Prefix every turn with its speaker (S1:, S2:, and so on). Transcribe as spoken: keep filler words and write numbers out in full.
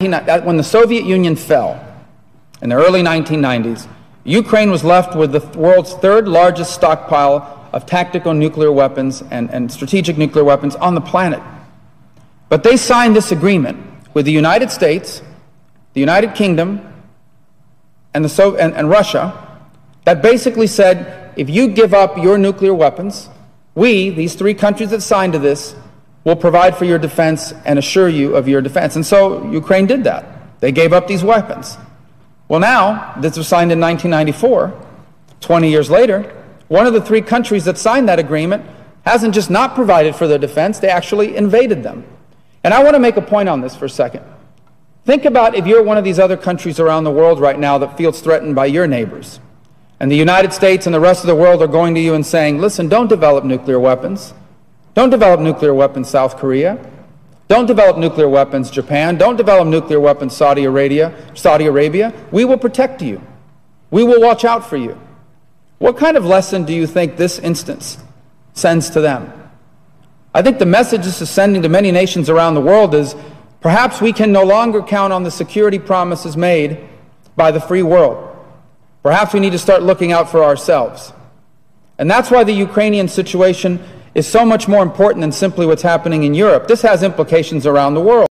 S1: When the Soviet Union fell in the early nineteen nineties, Ukraine was left with the world's third largest stockpile of tactical nuclear weapons and, and strategic nuclear weapons on the planet. But they signed this agreement with the United States, the United Kingdom, and, the so and, and Russia that basically said, if you give up your nuclear weapons, we, these three countries that signed to this, will provide for your defense and assure you of your defense. And so Ukraine did that. They gave up these weapons. Well, now, this was signed in nineteen ninety-four, twenty years later, one of the three countries that signed that agreement hasn't just not provided for their defense, they actually invaded them. And I want to make a point on this for a second. Think about if you're one of these other countries around the world right now that feels threatened by your neighbors. And the United States and the rest of the world are going to you and saying, listen, don't develop nuclear weapons. Don't develop nuclear weapons, South Korea. Don't develop nuclear weapons, Japan. Don't develop nuclear weapons, Saudi Arabia. Saudi Arabia. We will protect you. We will watch out for you. What kind of lesson do you think this instance sends to them? I think the message this is sending to many nations around the world is perhaps we can no longer count on the security promises made by the free world. Perhaps we need to start looking out for ourselves. And that's why the Ukrainian situation is so much more important than simply what's happening in Europe. This has implications around the world.